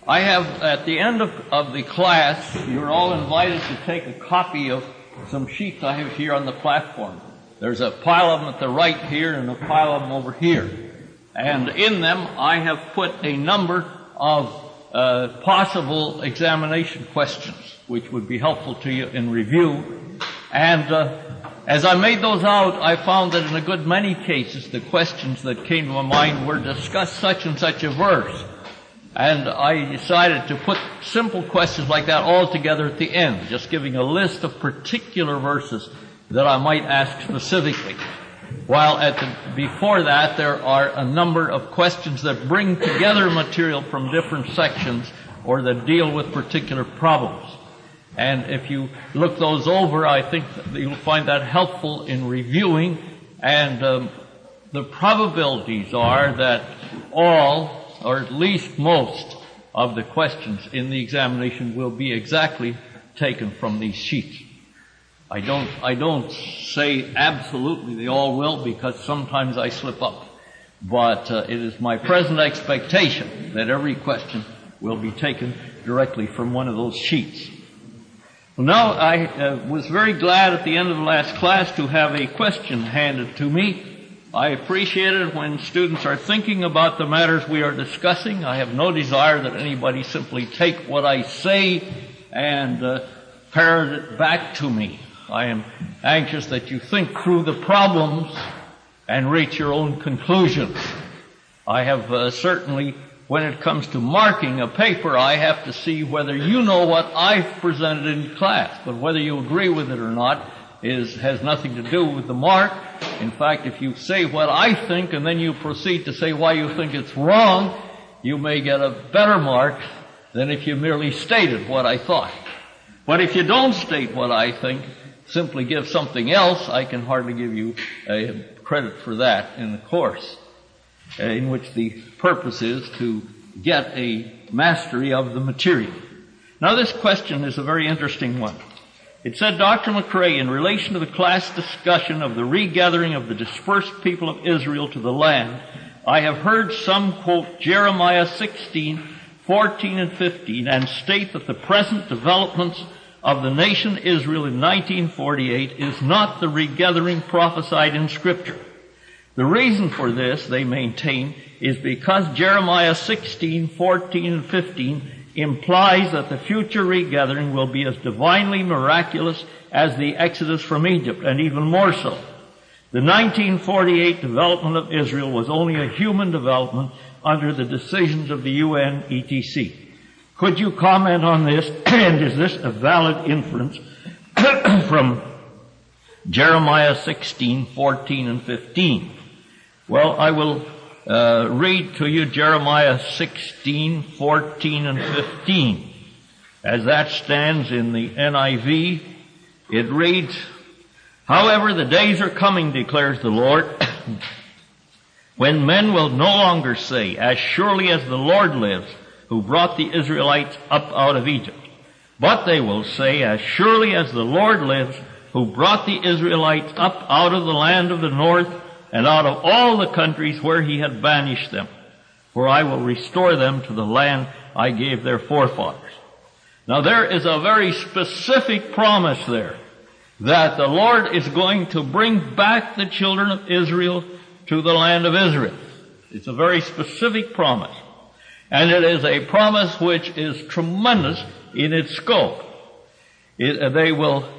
I have, at the end of the class, you're all invited to take a copy of some sheets I have here on the platform. There's a pile of them at the right here and a pile of them over here. And in them, I have put a number of possible examination questions, which would be helpful to you in review. And as I made those out, I found that in a good many cases, the questions that came to my mind were discuss such and such a verse. And I decided to put simple questions like that all together at the end, just giving a list of particular verses that I might ask specifically. While before that, there are a number of questions that bring together material from different sections or that deal with particular problems. And if you look those over, I think that you'll find that helpful in reviewing. And the probabilities are that all, or at least most, of the questions in the examination will be exactly taken from these sheets. I don't say absolutely they all will, because sometimes I slip up. But it is my present expectation that every question will be taken directly from one of those sheets. Well, now, I was very glad at the end of the last class to have a question handed to me. I appreciate it when students are thinking about the matters we are discussing. I have no desire that anybody simply take what I say and parrot it back to me. I am anxious that you think through the problems and reach your own conclusions. I have certainly, when it comes to marking a paper, I have to see whether you know what I've presented in class. But whether you agree with it or not has nothing to do with the mark. In fact, if you say what I think and then you proceed to say why you think it's wrong, you may get a better mark than if you merely stated what I thought. But if you don't state what I think, simply give something else, I can hardly give you credit for that in the course, in which the purpose is to get a mastery of the material. Now, this question is a very interesting one. It said, Dr. McRae, in relation to the class discussion of the regathering of the dispersed people of Israel to the land, I have heard some quote Jeremiah 16:14 and 15, and state that the present developments of the nation Israel in 1948 is not the regathering prophesied in Scripture. The reason for this, they maintain, is because Jeremiah 16:14 and 15 implies that the future regathering will be as divinely miraculous as the exodus from Egypt, and even more so. The 1948 development of Israel was only a human development under the decisions of the UN, etc. Could you comment on this, and is this a valid inference from Jeremiah 16:14 and 15? Well, I will read to you Jeremiah 16:14 and 15. As that stands in the NIV, it reads, However, the days are coming, declares the Lord, when men will no longer say, As surely as the Lord lives, who brought the Israelites up out of Egypt. But they will say, As surely as the Lord lives, who brought the Israelites up out of the land of the north, and out of all the countries where he had banished them. For I will restore them to the land I gave their forefathers. Now there is a very specific promise there, that the Lord is going to bring back the children of Israel to the land of Israel. It's a very specific promise. And it is a promise which is tremendous in its scope. It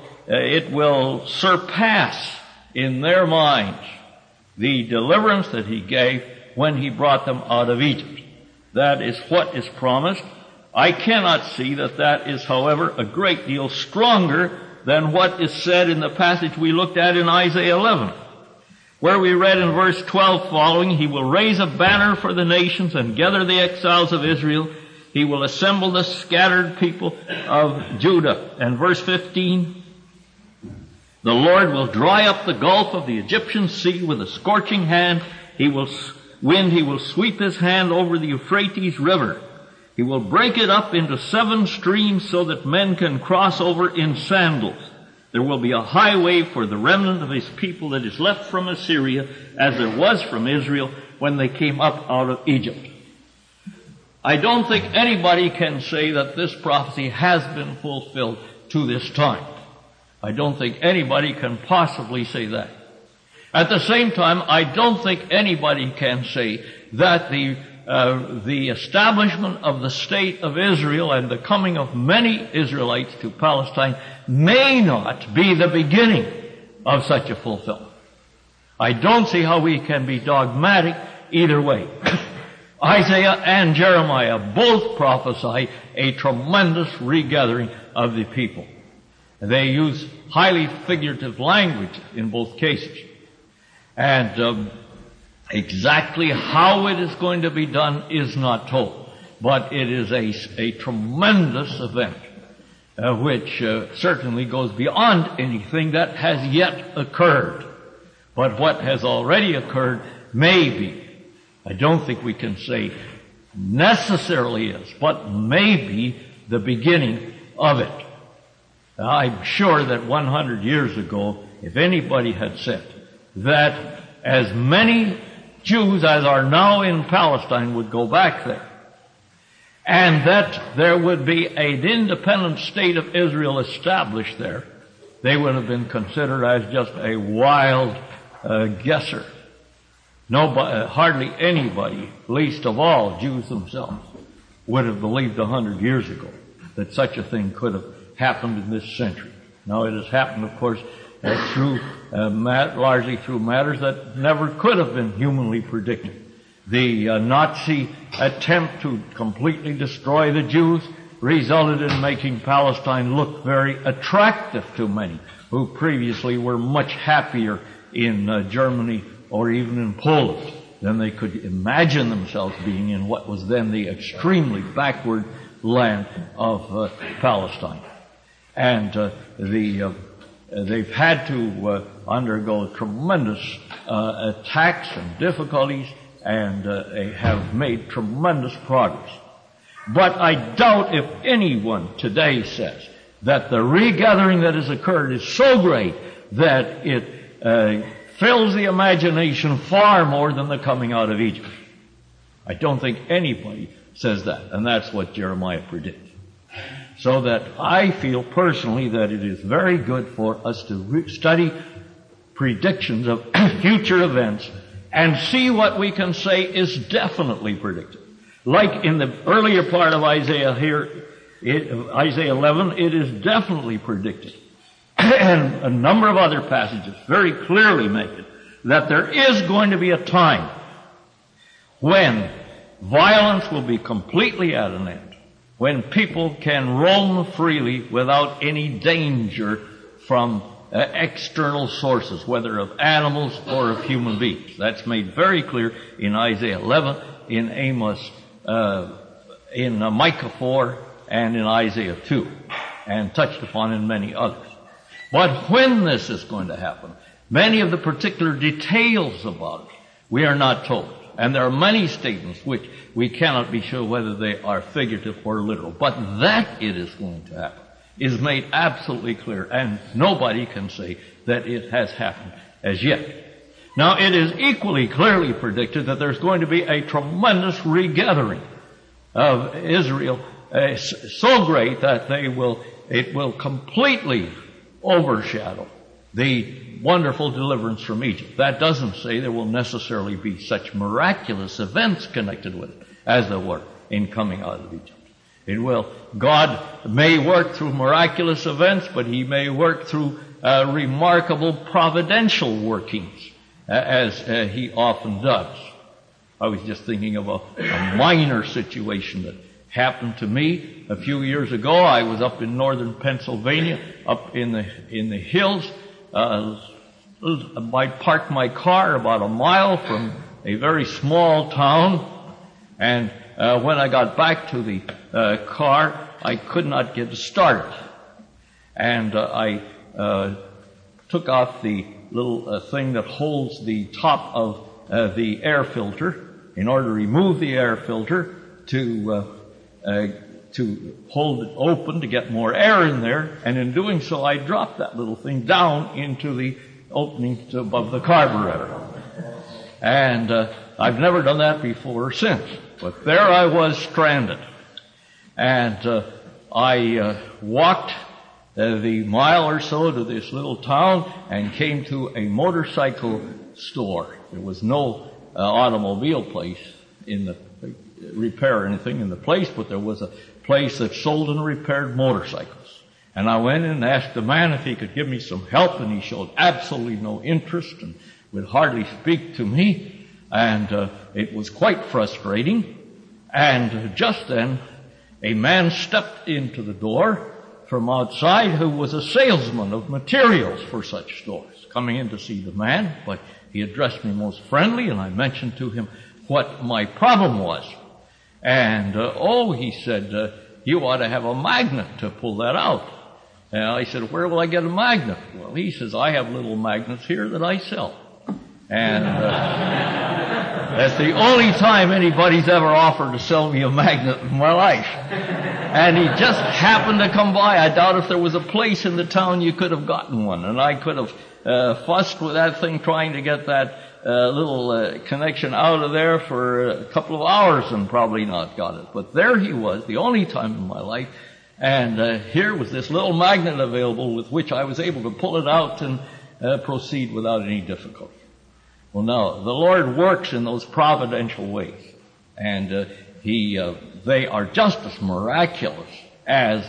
will surpass in their minds the deliverance that he gave when he brought them out of Egypt. That is what is promised. I cannot see that is, however, a great deal stronger than what is said in the passage we looked at in Isaiah 11, where we read in verse 12 following, He will raise a banner for the nations and gather the exiles of Israel. He will assemble the scattered people of Judah. And verse 15, The Lord will dry up the gulf of the Egyptian sea with a scorching hand. He will sweep his hand over the Euphrates River. He will break it up into 7 streams so that men can cross over in sandals. There will be a highway for the remnant of his people that is left from Assyria, as there was from Israel when they came up out of Egypt. I don't think anybody can say that this prophecy has been fulfilled to this time. I don't think anybody can possibly say that. At the same time, I don't think anybody can say that the establishment of the state of Israel and the coming of many Israelites to Palestine may not be the beginning of such a fulfillment. I don't see how we can be dogmatic either way. Isaiah and Jeremiah both prophesy a tremendous regathering of the people. They use highly figurative language in both cases. And exactly how it is going to be done is not told. But it is a tremendous event, which certainly goes beyond anything that has yet occurred. But what has already occurred may be. I don't think we can say necessarily is, but may be the beginning of it. I'm sure that 100 years ago, if anybody had said that as many Jews as are now in Palestine would go back there, and that there would be an independent state of Israel established there, they would have been considered as just a wild guesser. Nobody, hardly anybody, least of all Jews themselves, would have believed 100 years ago that such a thing could have happened in this century. Now it has happened, of course, largely through matters that never could have been humanly predicted. The Nazi attempt to completely destroy the Jews resulted in making Palestine look very attractive to many who previously were much happier in Germany or even in Poland than they could imagine themselves being in what was then the extremely backward land of Palestine. And they've had to undergo tremendous attacks and difficulties, and have made tremendous progress. But I doubt if anyone today says that the regathering that has occurred is so great that it fills the imagination far more than the coming out of Egypt. I don't think anybody says that, and that's what Jeremiah predicts. So that I feel personally that it is very good for us to study predictions of future events and see what we can say is definitely predicted. Like in the earlier part of Isaiah here, Isaiah 11, it is definitely predicted. And a number of other passages very clearly make it that there is going to be a time when violence will be completely at an end, when people can roam freely without any danger from external sources, whether of animals or of human beings. That's made very clear in Isaiah 11, in Amos, in Micah 4, and in Isaiah 2, and touched upon in many others. But when this is going to happen, many of the particular details about it, we are not told. And there are many statements which we cannot be sure whether they are figurative or literal. But that it is going to happen is made absolutely clear, and nobody can say that it has happened as yet. Now, it is equally clearly predicted that there's going to be a tremendous regathering of Israel, so great that it will completely overshadow the wonderful deliverance from Egypt. That doesn't say there will necessarily be such miraculous events connected with it as there were in coming out of Egypt. God may work through miraculous events, but He may work through remarkable providential workings, as He often does. I was just thinking of a minor situation that happened to me a few years ago. I was up in northern Pennsylvania, up in the hills. I parked my car about a mile from a very small town, and when I got back to the car, I could not get it started. And I took off the little thing that holds the top of the air filter in order to remove the air filter to hold it open to get more air in there. And in doing so, I dropped that little thing down into the opening above the carburetor. And I've never done that before or since. But there I was stranded. And I walked the mile or so to this little town and came to a motorcycle store. There was no automobile place in the repair or anything in the place, but there was a place that sold and repaired motorcycles. And I went in and asked the man if he could give me some help, and he showed absolutely no interest and would hardly speak to me. And it was quite frustrating. And just then, a man stepped into the door from outside who was a salesman of materials for such stores, coming in to see the man, but he addressed me most friendly, and I mentioned to him what my problem was. And, he said, you ought to have a magnet to pull that out. And I said, where will I get a magnet? Well, he says, I have little magnets here that I sell. And that's the only time anybody's ever offered to sell me a magnet in my life. And he just happened to come by. I doubt if there was a place in the town you could have gotten one. And I could have fussed with that thing trying to get that little connection out of there for a couple of hours and probably not got it. But there he was, the only time in my life. And here was this little magnet available with which I was able to pull it out and proceed without any difficulty. Well, now, the Lord works in those providential ways. And they are just as miraculous as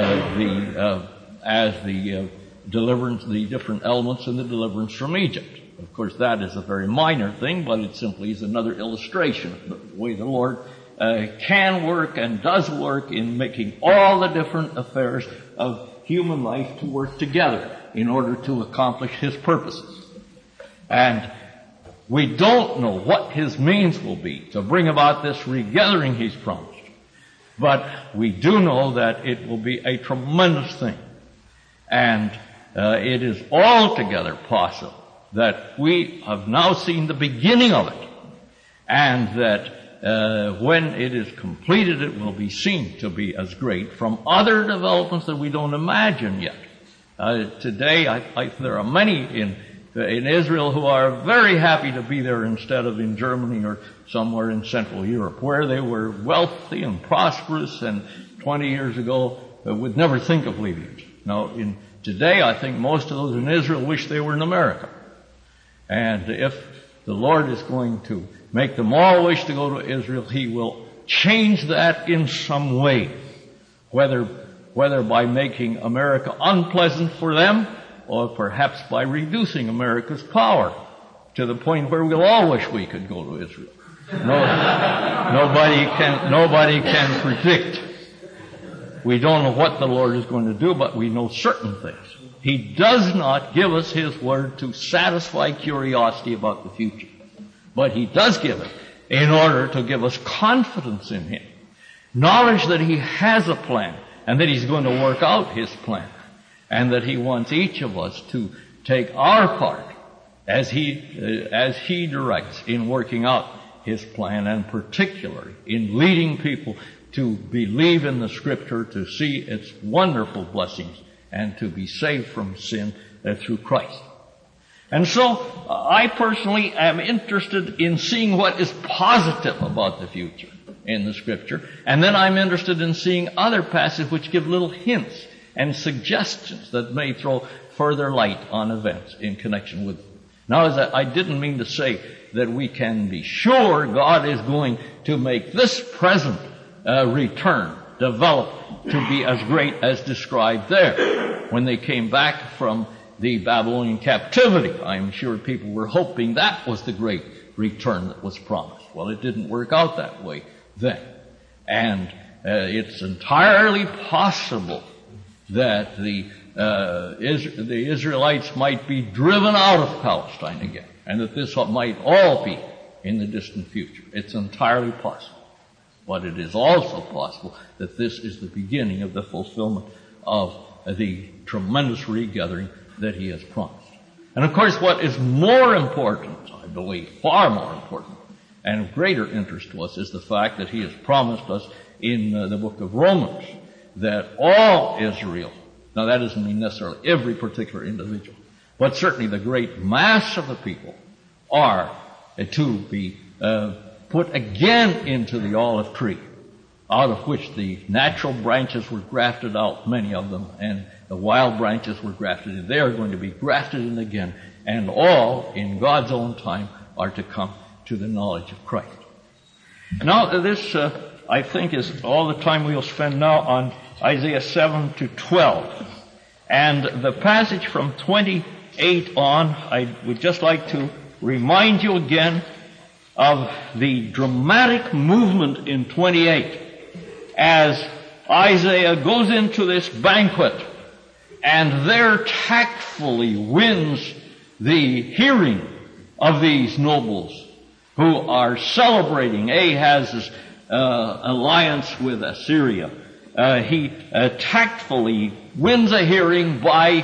the deliverance, the different elements in the deliverance from Egypt. Of course, that is a very minor thing, but it simply is another illustration of the way the Lord can work and does work in making all the different affairs of human life to work together in order to accomplish His purposes. And we don't know what His means will be to bring about this regathering He's promised. But we do know that it will be a tremendous thing. And it is altogether possible that we have now seen the beginning of it. And that when it is completed, it will be seen to be as great from other developments that we don't imagine yet. Today, there are many in Israel who are very happy to be there instead of in Germany or somewhere in Central Europe, where they were wealthy and prosperous and 20 years ago would never think of leaving. Now, today, I think most of those in Israel wish they were in America. And if the Lord is going to make them all wish to go to Israel, He will change that in some way, whether by making America unpleasant for them, or perhaps by reducing America's power to the point where we'll all wish we could go to Israel. Nobody can predict. We don't know what the Lord is going to do, but we know certain things. He does not give us His word to satisfy curiosity about the future, but He does give it in order to give us confidence in Him, knowledge that He has a plan and that He's going to work out His plan. And that He wants each of us to take our part as He directs in working out His plan, and particularly in leading people to believe in the Scripture, to see its wonderful blessings, and to be saved from sin through Christ. And so, I personally am interested in seeing what is positive about the future in the Scripture, and then I'm interested in seeing other passages which give little hints and suggestions that may throw further light on events in connection with them. Now, I didn't mean to say that we can be sure God is going to make this present return develop to be as great as described there. When they came back from the Babylonian captivity, I'm sure people were hoping that was the great return that was promised. Well, it didn't work out that way then. And it's entirely possible that the Israelites might be driven out of Palestine again, and that this might all be in the distant future. It's entirely possible. But it is also possible that this is the beginning of the fulfillment of the tremendous regathering that He has promised. And of course, what is more important, I believe, far more important, and of greater interest to us, is the fact that He has promised us in the book of Romans that all Israel, now that doesn't mean necessarily every particular individual, but certainly the great mass of the people are to be put again into the olive tree, out of which the natural branches were grafted out, many of them, and the wild branches were grafted in. They are going to be grafted in again, and all, in God's own time, are to come to the knowledge of Christ. Now, this, I think, is all the time we'll spend now on Isaiah 7 to 12. And the passage from 28 on, I would just like to remind you again of the dramatic movement in 28 as Isaiah goes into this banquet and there tactfully wins the hearing of these nobles who are celebrating Ahaz's alliance with Assyria. He tactfully wins a hearing by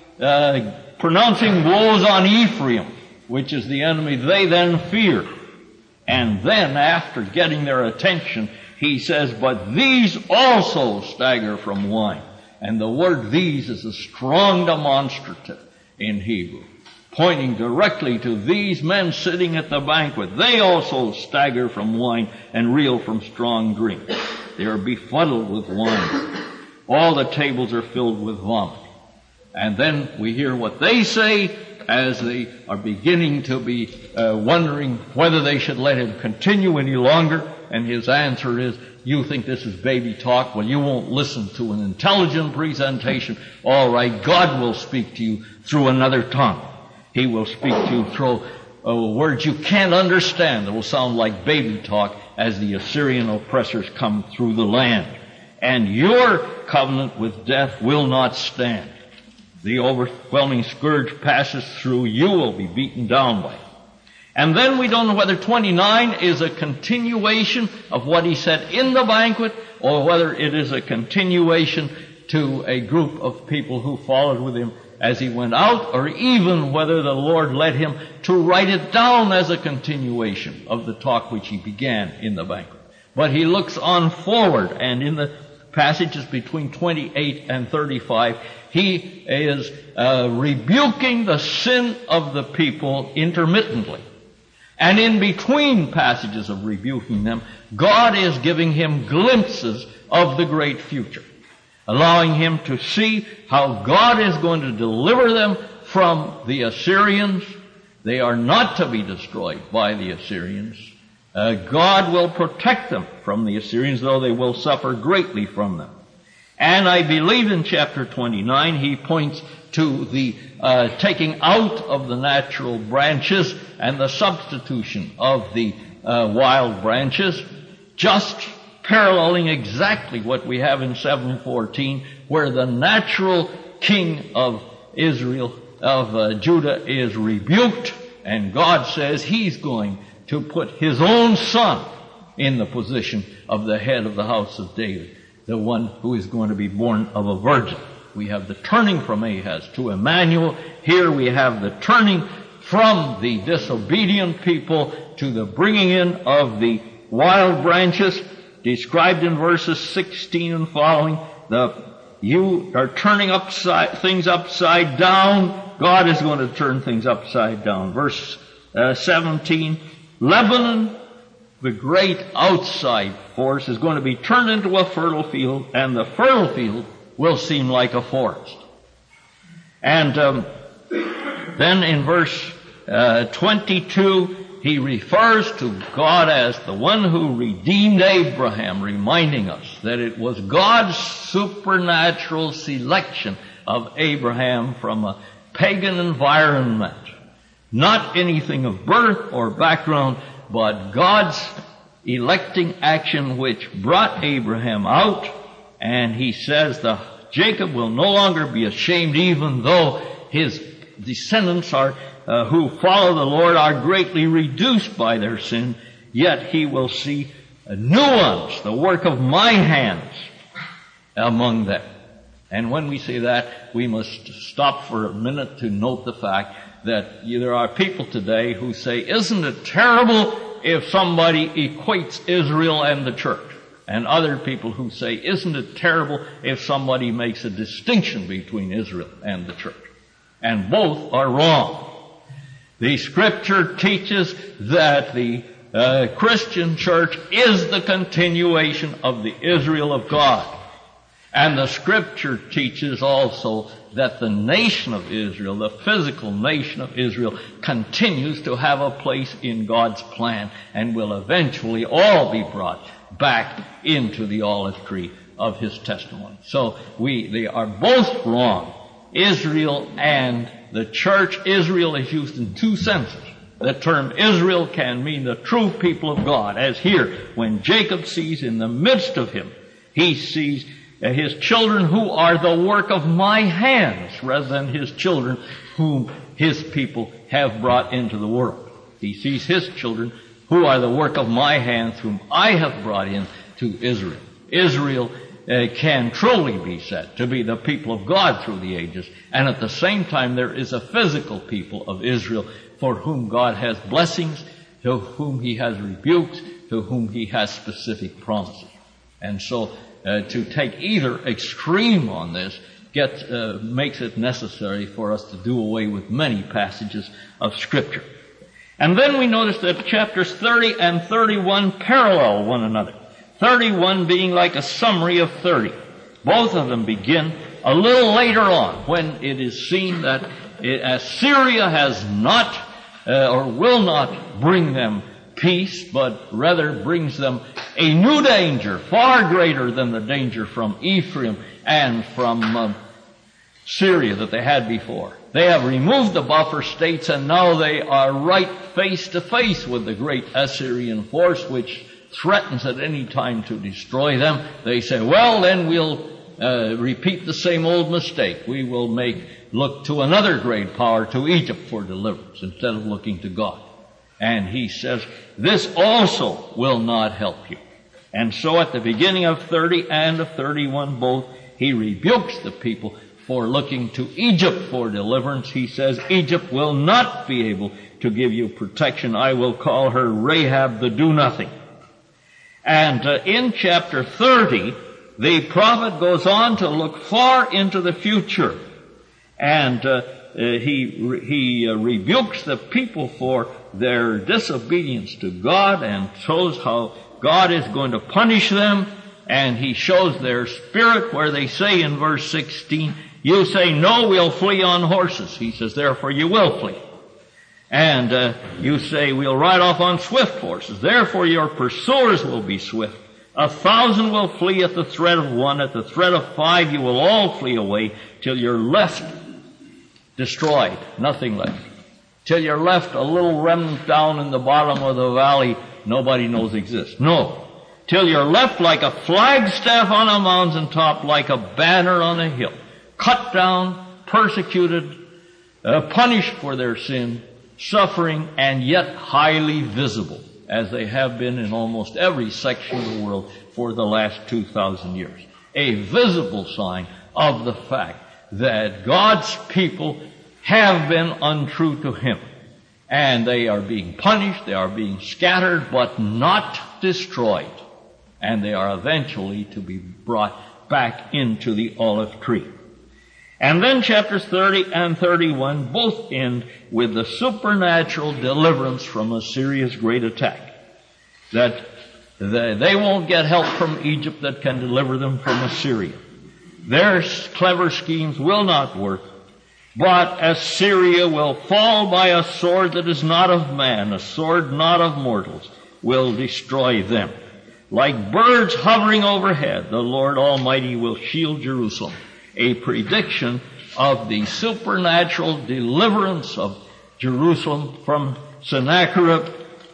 pronouncing woes on Ephraim, which is the enemy they then fear. And then, after getting their attention, he says, but these also stagger from wine. And the word these is a strong demonstrative in Hebrew, pointing directly to these men sitting at the banquet. They also stagger from wine and reel from strong drink. They are befuddled with wine. All the tables are filled with vomit. And then we hear what they say as they are beginning to be wondering whether they should let him continue any longer. And his answer is, you think this is baby talk? Well, you won't listen to an intelligent presentation. All right, God will speak to you through another tongue. He will speak to you through words you can't understand that will sound like baby talk as the Assyrian oppressors come through the land. And your covenant with death will not stand. The overwhelming scourge passes through. You will be beaten down by it. And then we don't know whether 29 is a continuation of what he said in the banquet, or whether it is a continuation to a group of people who followed with him as he went out, or even whether the Lord led him to write it down as a continuation of the talk which he began in the banquet. But he looks on forward, and in the passages between 28 and 35, he is rebuking the sin of the people intermittently. And in between passages of rebuking them, God is giving him glimpses of the great future, allowing him to see how God is going to deliver them from the Assyrians. They are not to be destroyed by the Assyrians. God will protect them from the Assyrians, though they will suffer greatly from them. And I believe in chapter 29 he points to the taking out of the natural branches and the substitution of the wild branches, just paralleling exactly what we have in 7:14, where the natural king of Israel, of Judah, is rebuked, and God says he's going to put his own son in the position of the head of the house of David, the one who is going to be born of a virgin. We have the turning from Ahaz to Emmanuel. Here we have the turning from the disobedient people to the bringing in of the wild branches, described in verses 16 and following. You are turning things upside down. God is going to turn things upside down. Verse 17, Lebanon, the great outside force, is going to be turned into a fertile field, and the fertile field will seem like a forest. And then in verse 22, he refers to God as the one who redeemed Abraham, reminding us that it was God's supernatural selection of Abraham from a pagan environment. Not anything of birth or background, but God's electing action which brought Abraham out. And he says Jacob will no longer be ashamed, even though his descendants who follow the Lord are greatly reduced by their sin. Yet he will see new ones, the work of my hands, among them. And when we say that, we must stop for a minute to note the fact that there are people today who say, isn't it terrible if somebody equates Israel and the church? And other people who say, isn't it terrible if somebody makes a distinction between Israel and the church? And both are wrong. The Scripture teaches that the Christian church is the continuation of the Israel of God. And the Scripture teaches also that the nation of Israel, the physical nation of Israel, continues to have a place in God's plan and will eventually all be brought back into the olive tree of His testimony. So they are both wrong. Israel and the church. Israel is used in two senses. The term Israel can mean the true people of God, as here, when Jacob sees in the midst of him, he sees his children who are the work of my hands, rather than his children whom his people have brought into the world. He sees his children who are the work of my hands, whom I have brought in to Israel. Israel can truly be said to be the people of God through the ages, and at the same time there is a physical people of Israel for whom God has blessings, to whom He has rebukes, to whom He has specific promises. And so to take either extreme on this makes it necessary for us to do away with many passages of Scripture. And then we notice that chapters 30 and 31 parallel one another. 31 being like a summary of 30. Both of them begin a little later on, when it is seen that Assyria has not or will not bring them peace, but rather brings them a new danger, far greater than the danger from Ephraim and from Syria that they had before. They have removed the buffer states, and now they are right face to face with the great Assyrian force, which threatens at any time to destroy them. They say, well, then we'll repeat the same old mistake. We will look to another great power, to Egypt, for deliverance, instead of looking to God. And He says, this also will not help you. And so at the beginning of 30 and of 31 both, He rebukes the people for looking to Egypt for deliverance. He says, Egypt will not be able to give you protection. I will call her Rahab the do-nothing. And in chapter 30, the prophet goes on to look far into the future. And he rebukes the people for their disobedience to God, and shows how God is going to punish them. And He shows their spirit, where they say in verse 16, you say, no, we'll flee on horses. He says, therefore you will flee. And you say, we'll ride off on swift horses. Therefore your pursuers will be swift. 1,000 will flee at the threat of one. At the threat of 5 you will all flee away, till you're left destroyed, nothing left. Till you're left a little remnant down in the bottom of the valley nobody knows exists. No. Till you're left like a flagstaff on a mountain top, like a banner on a hill. Cut down, persecuted, punished for their sin, suffering, and yet highly visible, as they have been in almost every section of the world for the last 2,000 years. A visible sign of the fact that God's people have been untrue to Him. And they are being punished, they are being scattered, but not destroyed. And they are eventually to be brought back into the olive tree. And then chapters 30 and 31 both end with the supernatural deliverance from Assyria's great attack. That they won't get help from Egypt that can deliver them from Assyria. Their clever schemes will not work, but Assyria will fall by a sword that is not of man, a sword not of mortals, will destroy them. Like birds hovering overhead, the Lord Almighty will shield Jerusalem. A prediction of the supernatural deliverance of Jerusalem from Sennacherib.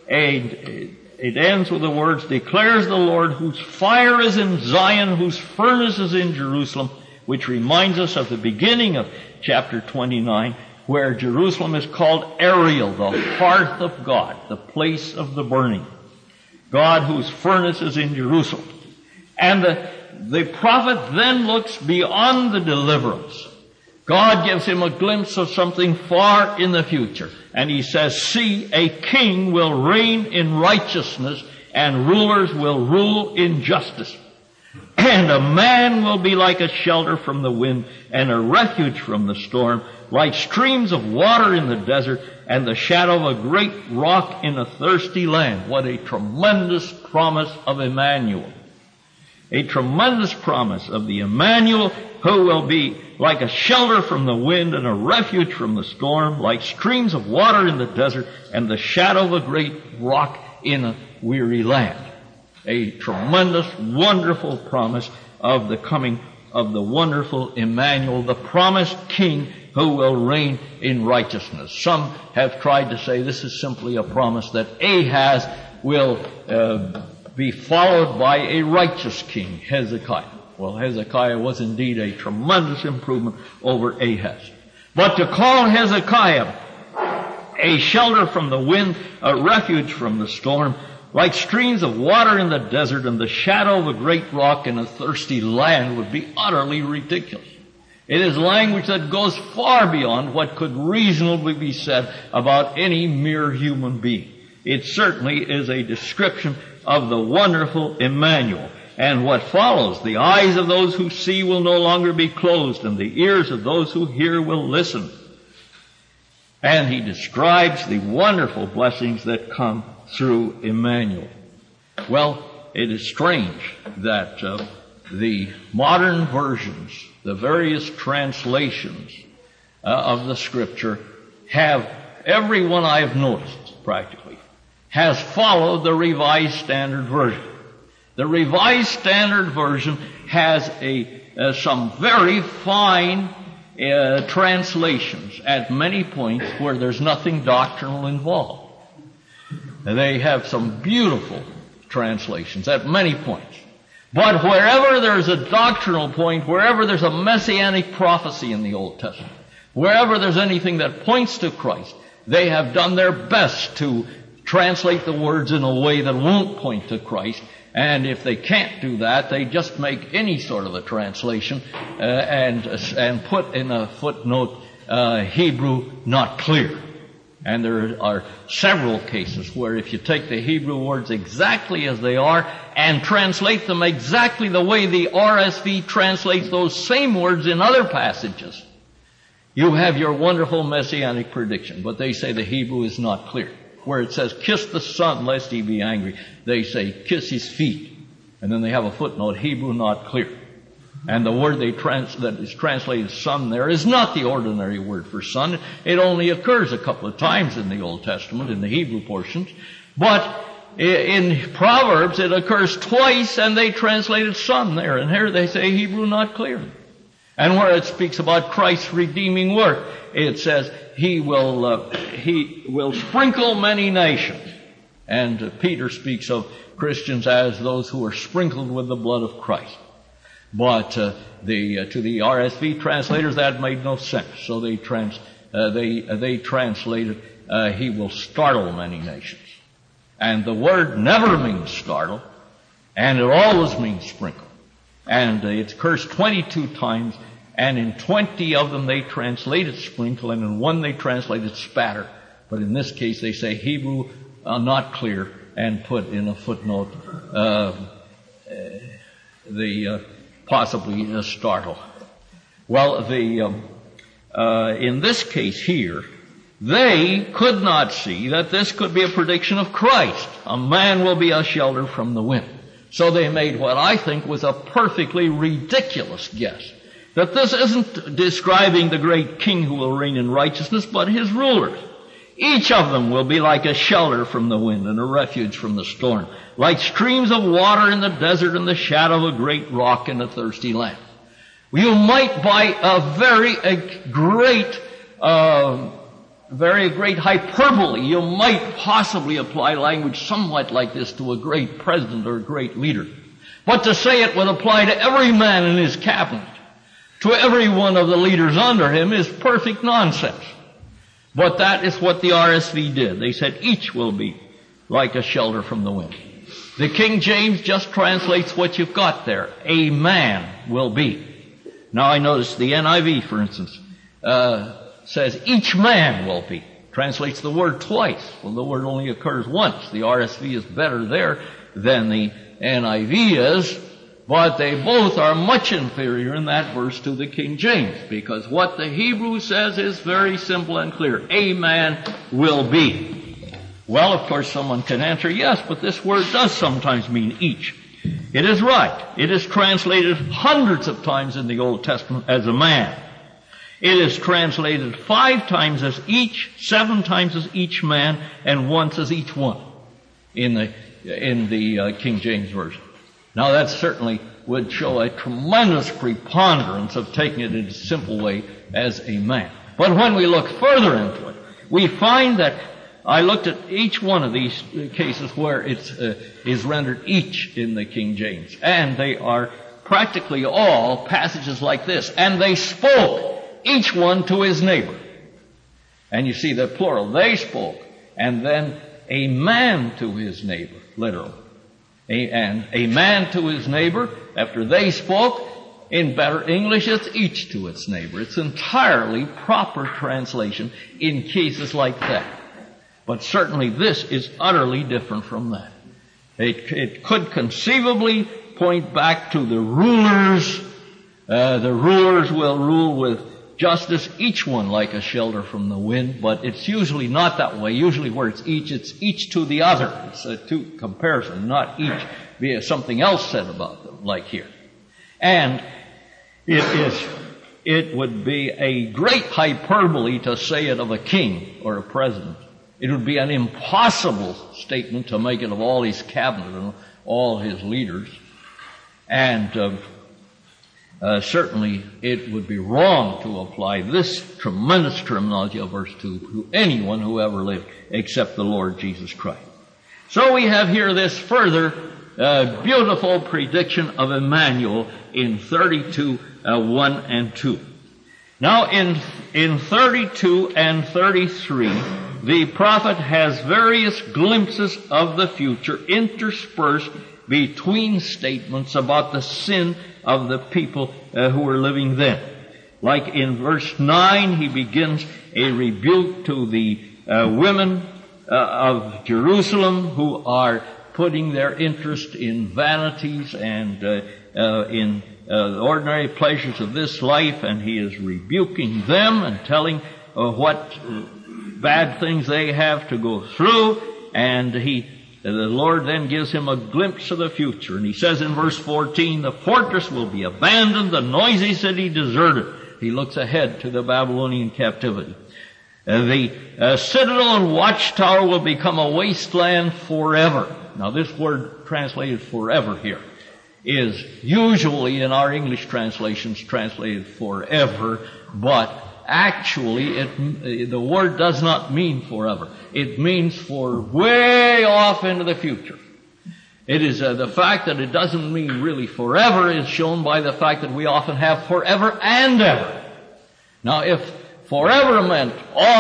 It ends with the words, declares the Lord, whose fire is in Zion, whose furnace is in Jerusalem, which reminds us of the beginning of chapter 29, where Jerusalem is called Ariel, the hearth of God, the place of the burning. God whose furnace is in Jerusalem. And the prophet then looks beyond the deliverance. God gives him a glimpse of something far in the future. And he says, see, a king will reign in righteousness, and rulers will rule in justice. And a man will be like a shelter from the wind, and a refuge from the storm. like streams of water in the desert, and the shadow of a great rock in a thirsty land. What a tremendous promise of Emmanuel. A tremendous promise of the Emmanuel who will be like a shelter from the wind and a refuge from the storm, like streams of water in the desert and the shadow of a great rock in a weary land. A tremendous, wonderful promise of the coming of the wonderful Emmanuel, the promised King who will reign in righteousness. Some have tried to say this is simply a promise that Ahaz will be followed by a righteous king, Hezekiah. Well, Hezekiah was indeed a tremendous improvement over Ahaz. But to call Hezekiah a shelter from the wind, a refuge from the storm, like streams of water in the desert and the shadow of a great rock in a thirsty land, would be utterly ridiculous. It is language that goes far beyond what could reasonably be said about any mere human being. It certainly is a description of the wonderful Emmanuel. And what follows, the eyes of those who see will no longer be closed, and the ears of those who hear will listen. And he describes the wonderful blessings that come through Emmanuel. Well, it is strange that the modern versions, the various translations of the Scripture, have, every one I have noticed practically, has followed the Revised Standard Version. The Revised Standard Version has some very fine translations at many points where there's nothing doctrinal involved. They have some beautiful translations at many points. But wherever there's a doctrinal point, wherever there's a messianic prophecy in the Old Testament, wherever there's anything that points to Christ, they have done their best to translate the words in a way that won't point to Christ. And if they can't do that, they just make any sort of a translation and put in a footnote, Hebrew not clear. And there are several cases where if you take the Hebrew words exactly as they are and translate them exactly the way the RSV translates those same words in other passages, you have your wonderful messianic prediction. But they say the Hebrew is not clear. Where it says, kiss the Son lest he be angry, they say, kiss his feet. And then they have a footnote, Hebrew not clear. And the word that is translated son there is not the ordinary word for son. It only occurs a couple of times in the Old Testament, in the Hebrew portions. But in Proverbs it occurs twice, and they translated son there. And here they say Hebrew not clear. And where it speaks about Christ's redeeming work, it says he will sprinkle many nations. And Peter speaks of Christians as those who are sprinkled with the blood of Christ. But to the RSV translators that made no sense. So they translated he will startle many nations. And the word never means startle, and it always means sprinkle. And it occurs 22 times, and in 20 of them they translated sprinkle, and in one they translated spatter. But in this case they say Hebrew not clear, and put in a footnote possibly startle. Well, in this case here, they could not see that this could be a prediction of Christ. A man will be a shelter from the wind. So they made what I think was a perfectly ridiculous guess. That this isn't describing the great king who will reign in righteousness, but his rulers. Each of them will be like a shelter from the wind and a refuge from the storm, like streams of water in the desert and the shadow of a great rock in a thirsty land. You might, by a very great hyperbole, you might possibly apply language somewhat like this to a great president or a great leader. But to say it would apply to every man in his cabinet, to every one of the leaders under him, is perfect nonsense. But that is what the RSV did. They said each will be like a shelter from the wind. The King James just translates what you've got there. A man will be. Now I notice the NIV, for instance, says each man will be. Translates the word twice. Well, the word only occurs once. The RSV is better there than the NIV is. But they both are much inferior in that verse to the King James, because what the Hebrew says is very simple and clear. A man will be. Well, of course, someone can answer, yes, but this word does sometimes mean each. It is right. It is translated hundreds of times in the Old Testament as a man. It is translated 5 times as each, 7 times as each man, and once as each one in the King James Version. Now that certainly would show a tremendous preponderance of taking it in a simple way as a man. But when we look further into it, we find that I looked at each one of these cases where it is rendered each in the King James. And they are practically all passages like this. And they spoke, each one to his neighbor. And you see the plural, they spoke. And then a man to his neighbor, literal. And a man to his neighbor, after they spoke, in better English, it's each to its neighbor. It's entirely proper translation in cases like that. But certainly this is utterly different from that. It could conceivably point back to the rulers. The rulers will rule with justice, each one like a shelter from the wind, but it's usually not that way. Usually where it's each to the other. It's a two comparison, not each via something else said about them, like here. And it would be a great hyperbole to say it of a king or a president. It would be an impossible statement to make it of all his cabinet and all his leaders. And certainly it would be wrong to apply this tremendous terminology of verse 2 to anyone who ever lived except the Lord Jesus Christ. So we have here this further beautiful prediction of Emmanuel in 32, 1 and 2. Now in 32 and 33, the prophet has various glimpses of the future interspersed between statements about the sin of the people who were living then. Like in verse 9, he begins a rebuke to the women of Jerusalem who are putting their interest in vanities and in ordinary pleasures of this life, and he is rebuking them and telling what bad things they have to go through, and the Lord then gives him a glimpse of the future. And he says in verse 14, the fortress will be abandoned, the noisy city deserted. He looks ahead to the Babylonian captivity. The citadel and watchtower will become a wasteland forever. Now this word translated forever here is usually in our English translations translated forever, but actually the word does not mean forever. It means for way off into the future. It is the fact that it doesn't mean really forever is shown by the fact that we often have forever and ever. Now if forever meant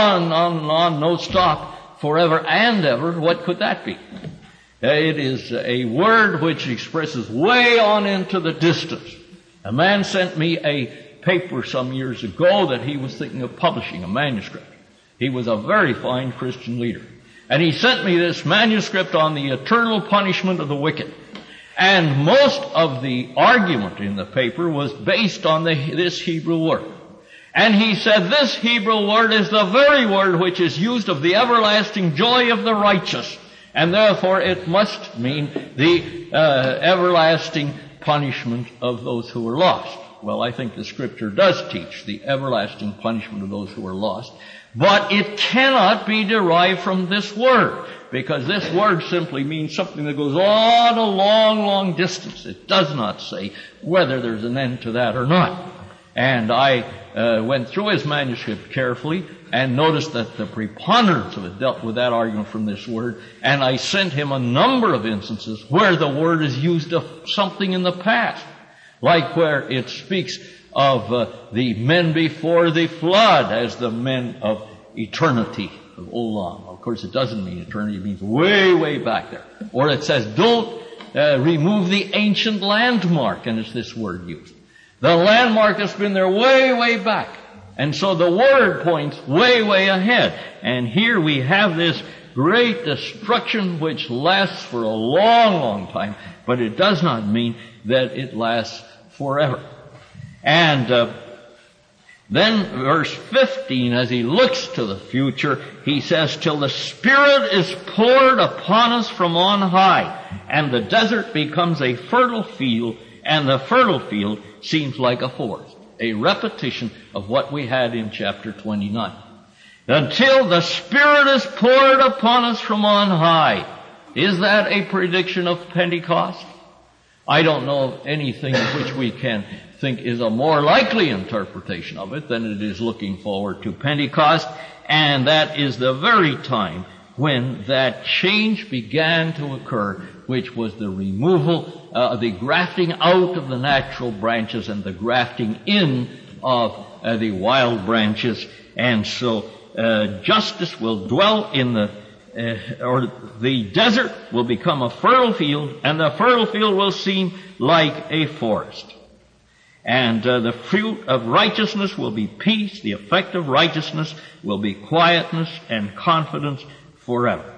on, no stop, forever and ever, what could that be? It is a word which expresses way on into the distance. A man sent me a paper some years ago that he was thinking of publishing, a manuscript. He was a very fine Christian leader. And he sent me this manuscript on the eternal punishment of the wicked. And most of the argument in the paper was based on this Hebrew word. And he said this Hebrew word is the very word which is used of the everlasting joy of the righteous. And therefore it must mean the everlasting punishment of those who are lost. Well, I think the Scripture does teach the everlasting punishment of those who are lost. But it cannot be derived from this word, because this word simply means something that goes on a long, long distance. It does not say whether there's an end to that or not. And I went through his manuscript carefully and noticed that the preponderance of it dealt with that argument from this word. And I sent him a number of instances where the word is used of something in the past, like where it speaks of the men before the flood as the men of eternity, of Olam. Of course, it doesn't mean eternity. It means way, way back there. Or it says, don't remove the ancient landmark, and it's this word used. The landmark has been there way, way back. And so the word points way, way ahead. And here we have this great destruction which lasts for a long, long time, but it does not mean that it lasts forever. And then verse 15, as he looks to the future, he says, till the Spirit is poured upon us from on high, and the desert becomes a fertile field, and the fertile field seems like a forest. A repetition of what we had in chapter 29. Until the Spirit is poured upon us from on high. Is that a prediction of Pentecost? I don't know of anything which we can think is a more likely interpretation of it than it is looking forward to Pentecost, and that is the very time when that change began to occur, which was the removal, the grafting out of the natural branches and the grafting in of the wild branches. And so justice will dwell in the desert will become a fertile field, and the fertile field will seem like a forest. And the fruit of righteousness will be peace. The effect of righteousness will be quietness and confidence forever.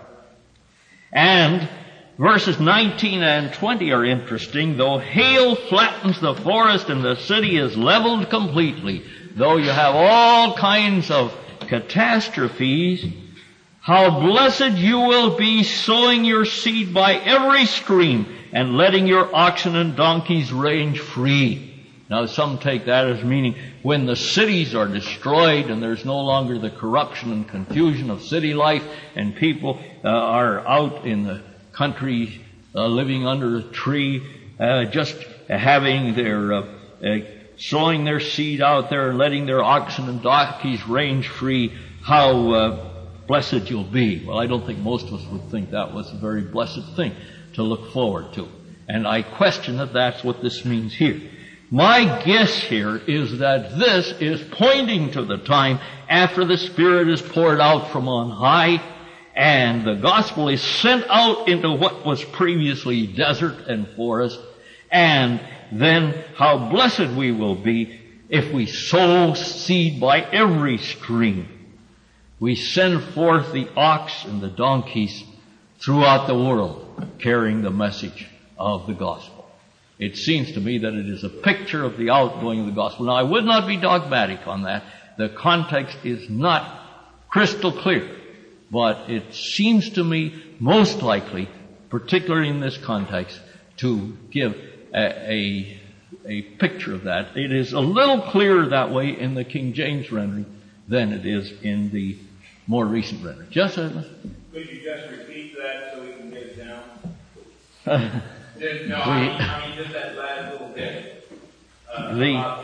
And verses 19 and 20 are interesting. Though hail flattens the forest and the city is leveled completely, though you have all kinds of catastrophes, how blessed you will be sowing your seed by every stream and letting your oxen and donkeys range free. Now some take that as meaning when the cities are destroyed and there's no longer the corruption and confusion of city life and people are out in the country living under a tree, just having their sowing their seed out there and letting their oxen and donkeys range free, how blessed you'll be. Well, I don't think most of us would think that was a very blessed thing to look forward to. And I question that that's what this means here. My guess here is that this is pointing to the time after the Spirit is poured out from on high and the gospel is sent out into what was previously desert and forest, and then how blessed we will be if we sow seed by every stream. We send forth the ox and the donkeys throughout the world carrying the message of the gospel. It seems to me that it is a picture of the outgoing of the gospel. Now, I would not be dogmatic on that. The context is not crystal clear. But it seems to me most likely, particularly in this context, to give a picture of that. It is a little clearer that way in the King James rendering than it is in the more recent rendering. Just could you just repeat that so we can get it down? I mean, just that last little bit about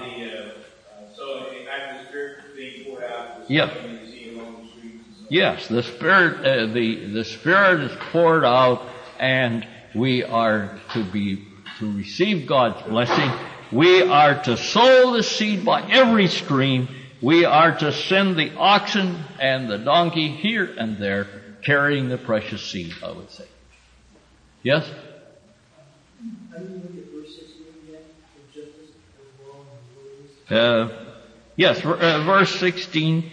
so after the Spirit being poured out, the sea along the streets. Yes, the Spirit, the Spirit is poured out, and we are to receive God's blessing. We are to sow the seed by every stream. We are to send the oxen and the donkey here and there, carrying the precious seed, I would say. Yes? How do you look at verse 16 again? Justice as well and yes, verse 16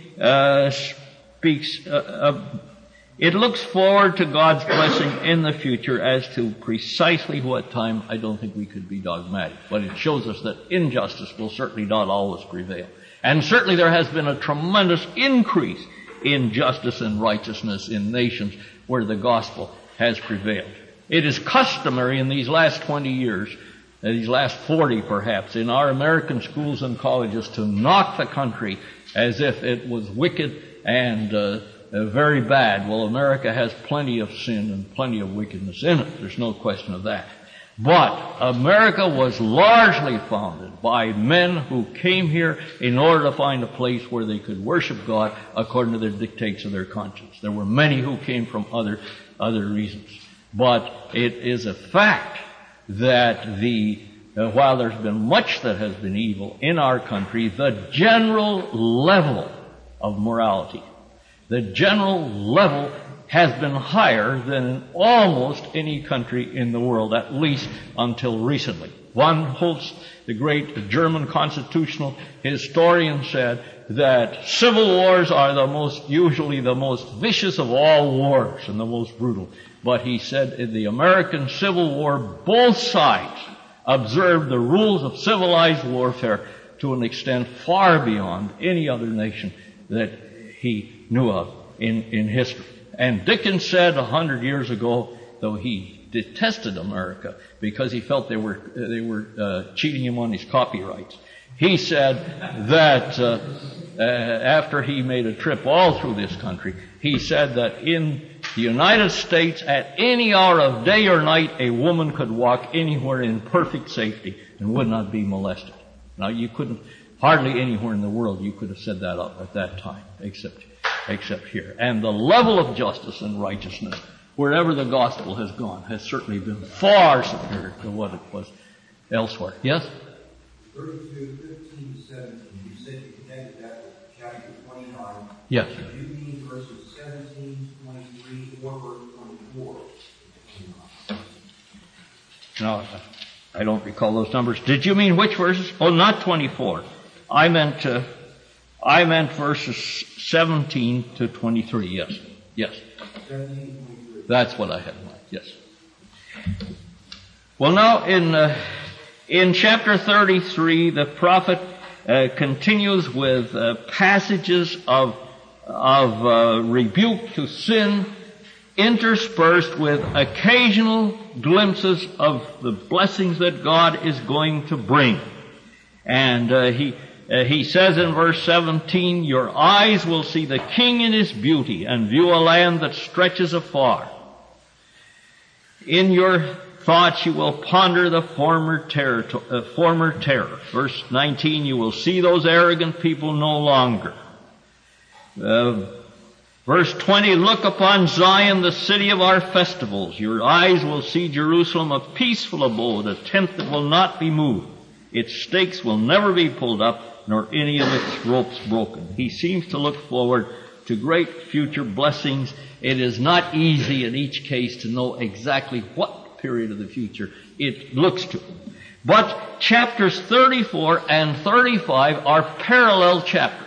speaks it looks forward to God's blessing in the future. As to precisely what time, I don't think we could be dogmatic. But it shows us that injustice will certainly not always prevail. And certainly there has been a tremendous increase in justice and righteousness in nations where the gospel has prevailed. It is customary in these last 20 years, these last 40 perhaps, in our American schools and colleges to knock the country as if it was wicked and very bad. Well, America has plenty of sin and plenty of wickedness in it. There's no question of that. But America was largely founded by men who came here in order to find a place where they could worship God according to the dictates of their conscience. There were many who came from other reasons. But it is a fact that while there's been much that has been evil in our country, the general level of morality The general level has been higher than in almost any country in the world, at least until recently. Von Holst, the great German constitutional historian, said that civil wars are usually the most vicious of all wars and the most brutal. But he said in the American Civil War, both sides observed the rules of civilized warfare to an extent far beyond any other nation that he knew of in history. And Dickens said 100 years ago, though he detested America because he felt they were cheating him on his copyrights, he said that after he made a trip all through this country, he said that in the United States, at any hour of day or night, a woman could walk anywhere in perfect safety and would not be molested. Now, you couldn't, hardly anywhere in the world you could have said that up at that time, except here. And the level of justice and righteousness, wherever the gospel has gone, has certainly been far superior to what it was elsewhere. Yes? 32, 15, 17, you said you connected that with chapter 29. Yes. Do you mean verses 17, 23, or verse 24? No, I don't recall those numbers. Did you mean which verses? Oh, not 24. I meant verses 17 to 23. Yes. Yes. 17, 23. That's what I had in mind. Yes. Well, now in chapter 33, the prophet continues with passages of rebuke to sin, interspersed with occasional glimpses of the blessings that God is going to bring. And he says in verse 17, your eyes will see the King in his beauty and view a land that stretches afar. In your thoughts you will ponder the former terror. Verse 19, you will see those arrogant people no longer. Verse 20, look upon Zion, the city of our festivals. Your eyes will see Jerusalem, a peaceful abode, a tent that will not be moved. Its stakes will never be pulled up, nor any of its ropes broken. He seems to look forward to great future blessings. It is not easy in each case to know exactly what period of the future it looks to. But chapters 34 and 35 are parallel chapters.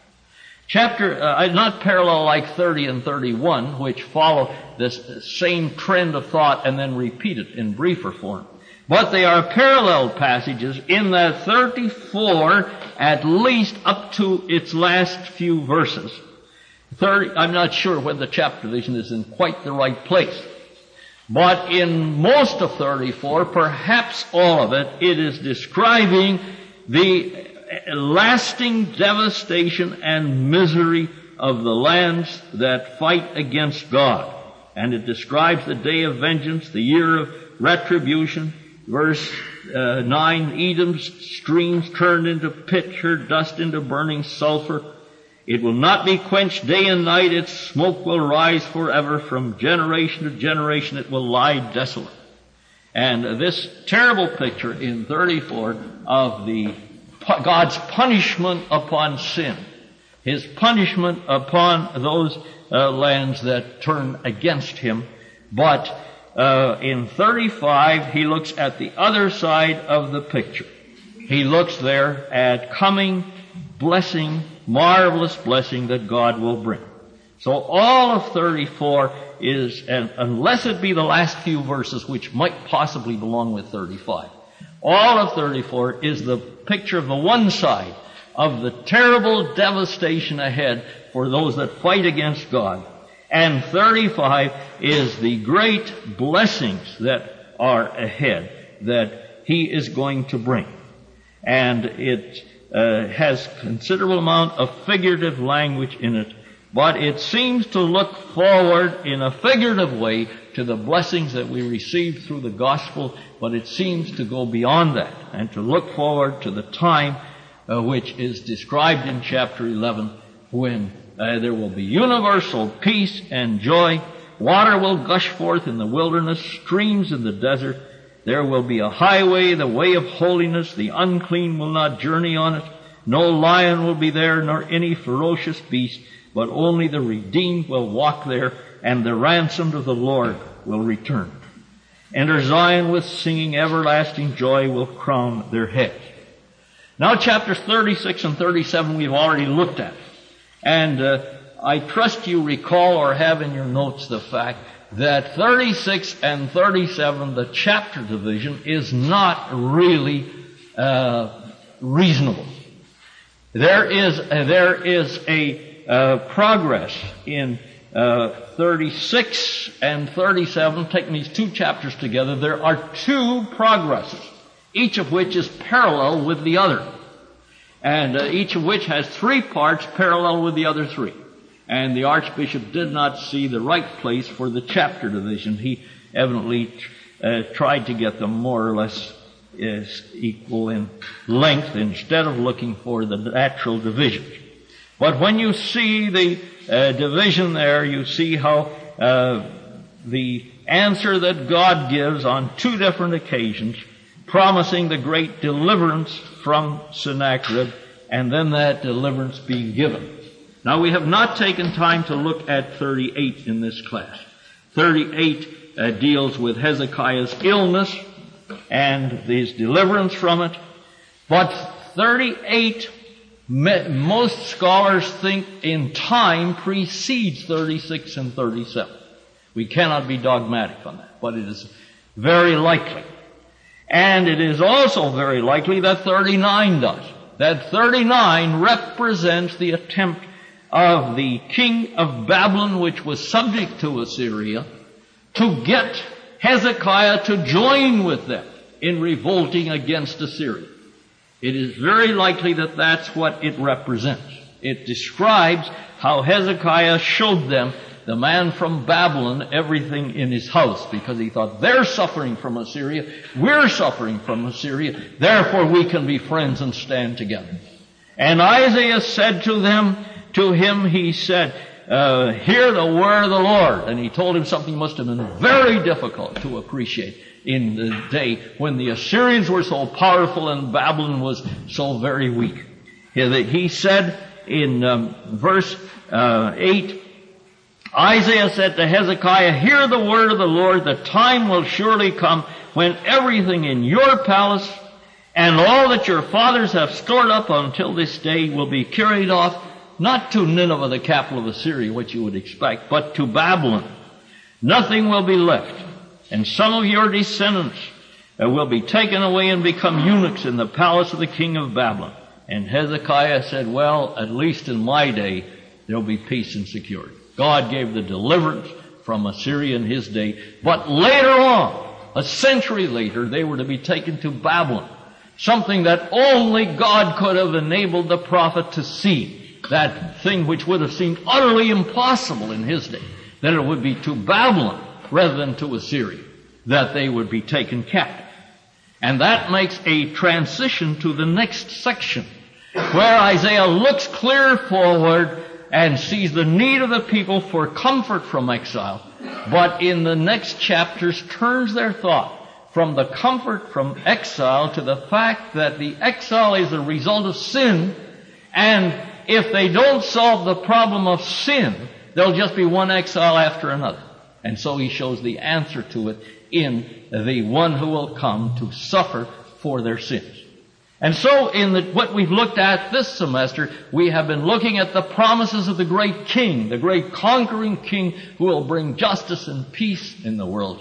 Not parallel like 30 and 31, which follow this same trend of thought and then repeat it in briefer form. But they are parallel passages in that 34, at least up to its last few verses. 30, I'm not sure when the chapter division is in quite the right place. But in most of 34, perhaps all of it, it is describing the lasting devastation and misery of the lands that fight against God. And it describes the day of vengeance, the year of retribution. Verse 9, Edom's streams turned into pitch, her dust into burning sulfur. It will not be quenched day and night, its smoke will rise forever. From generation to generation it will lie desolate. And this terrible picture in 34 of God's punishment upon sin, His punishment upon those lands that turn against Him. But in 35, he looks at the other side of the picture. He looks there at coming blessing, marvelous blessing that God will bring. So all of 34 is, and unless it be the last few verses, which might possibly belong with 35, all of 34 is the picture of the one side of the terrible devastation ahead for those that fight against God. And 35 is the great blessings that are ahead that He is going to bring. And it has considerable amount of figurative language in it, but it seems to look forward in a figurative way to the blessings that we receive through the gospel, but it seems to go beyond that and to look forward to the time which is described in chapter 11 when there will be universal peace and joy. Water will gush forth in the wilderness, streams in the desert. There will be a highway, the way of holiness. The unclean will not journey on it. No lion will be there, nor any ferocious beast. but only the redeemed will walk there, and the ransomed of the Lord will return. Enter Zion with singing, everlasting joy will crown their heads. Now chapters 36 and 37 we've already looked at. And I trust you recall or have in your notes the fact that 36 and 37, the chapter division, is not really reasonable. There is a progress in 36 and 37, taking these two chapters together. There are two progresses, each of which is parallel with the other, and each of which has three parts parallel with the other three. And the Archbishop did not see the right place for the chapter division. He evidently tried to get them more or less equal in length instead of looking for the natural divisions. But when you see the division there, you see how the answer that God gives on two different occasions, promising the great deliverance from Sennacherib, and then that deliverance being given. Now we have not taken time to look at 38 in this class. 38 deals with Hezekiah's illness and his deliverance from it. But 38, most scholars think in time precedes 36 and 37. We cannot be dogmatic on that, but it is very likely. And it is also very likely that 39 does. That 39 represents the attempt of the king of Babylon, which was subject to Assyria, to get Hezekiah to join with them in revolting against Assyria. It is very likely that that's what it represents. It describes how Hezekiah showed them, the man from Babylon, everything in his house, because he thought, they're suffering from Assyria, we're suffering from Assyria, therefore we can be friends and stand together. And Isaiah said to him, he said, hear the word of the Lord. And he told him something must have been very difficult to appreciate in the day when the Assyrians were so powerful and Babylon was so very weak. He said in verse 8, Isaiah said to Hezekiah, hear the word of the Lord, the time will surely come when everything in your palace and all that your fathers have stored up until this day will be carried off, not to Nineveh, the capital of Assyria, which you would expect, but to Babylon. Nothing will be left, and some of your descendants will be taken away and become eunuchs in the palace of the king of Babylon. And Hezekiah said, well, at least in my day, there will be peace and security. God gave the deliverance from Assyria in his day, but later on, a century later, they were to be taken to Babylon. Something that only God could have enabled the prophet to see. That thing which would have seemed utterly impossible in his day. That it would be to Babylon rather than to Assyria. That they would be taken captive. And that makes a transition to the next section, where Isaiah looks clear forward and sees the need of the people for comfort from exile, but in the next chapters turns their thought from the comfort from exile to the fact that the exile is a result of sin, and if they don't solve the problem of sin, there'll just be one exile after another. And so he shows the answer to it in the one who will come to suffer for their sins. And so in what we've looked at this semester, we have been looking at the promises of the great king, the great conquering king who will bring justice and peace in the world.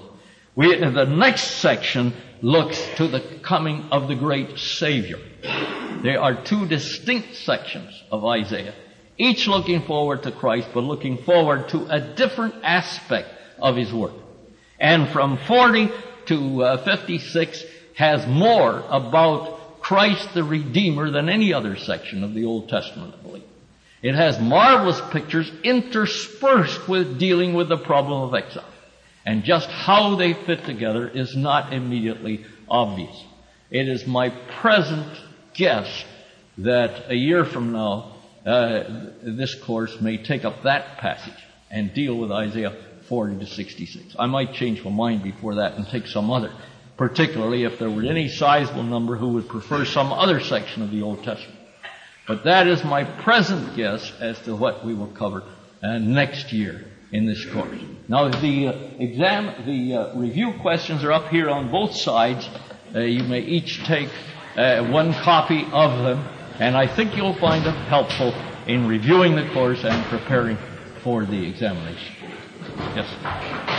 The next section looks to the coming of the great Savior. There are two distinct sections of Isaiah, each looking forward to Christ, but looking forward to a different aspect of his work. And from 40 to 56 has more about Christ the Redeemer than any other section of the Old Testament, I believe. It has marvelous pictures interspersed with dealing with the problem of exile. And just how they fit together is not immediately obvious. It is my present guess that a year from now, this course may take up that passage and deal with Isaiah 40 to 66. I might change my mind before that and take some other, particularly if there were any sizable number who would prefer some other section of the Old Testament. But that is my present guess as to what we will cover next year in this course. Now, the review questions are up here on both sides. You may each take one copy of them, and I think you'll find them helpful in reviewing the course and preparing for the examination. Yes.